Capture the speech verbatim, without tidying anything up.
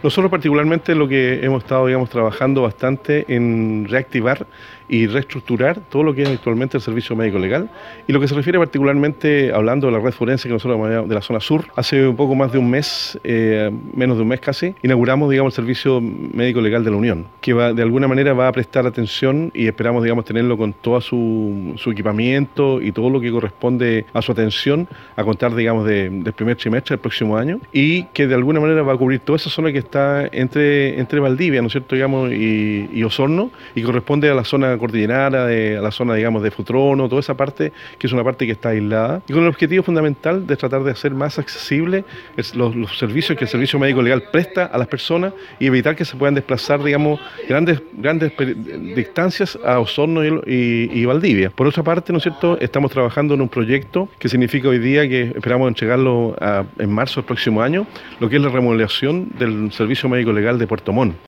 Nosotros particularmente lo que hemos estado, digamos, trabajando bastante en reactivar y reestructurar todo lo que es actualmente el servicio médico legal, y lo que se refiere particularmente, hablando de la red forense que nosotros llamamos de la zona sur, hace un poco más de un mes, eh, menos de un mes casi, inauguramos, digamos, el servicio médico legal de la Unión, que va, de alguna manera va a prestar atención y esperamos, digamos, tenerlo con todo su, su equipamiento y todo lo que corresponde a su atención a contar, digamos, de, del primer trimestre del próximo año, y que de alguna manera va a cubrir toda esa zona que está entre, entre Valdivia, ¿no es cierto?, digamos, y, y Osorno, y corresponde a la zona cordillerana, de, a la zona, digamos, de Futrono, toda esa parte, que es una parte que está aislada, y con el objetivo fundamental de tratar de hacer más accesible es, los, los servicios que el servicio médico legal presta a las personas y evitar que se puedan desplazar, digamos, grandes, grandes distancias a Osorno y, y, y Valdivia. Por otra parte, ¿no es cierto?, estamos trabajando en un proyecto que significa hoy día que esperamos entregarlo a, en marzo del próximo año, lo que es la remodelación del servicio médico legal de Puerto Montt.